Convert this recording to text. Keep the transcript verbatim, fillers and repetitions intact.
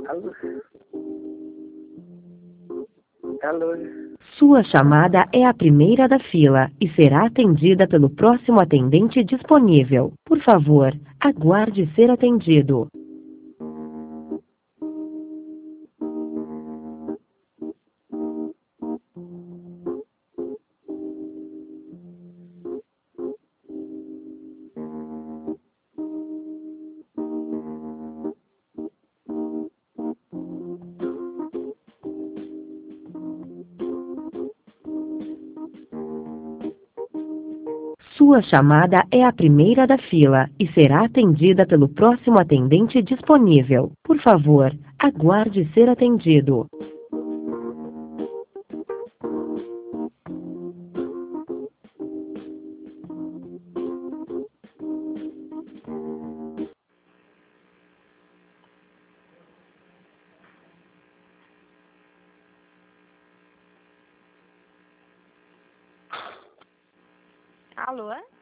Alô? Alô? Sua chamada é a primeira da fila e será atendida pelo próximo atendente disponível. Por favor, aguarde ser atendido. Sua chamada é a primeira da fila e será atendida pelo próximo atendente disponível. Por favor, aguarde ser atendido. Alô?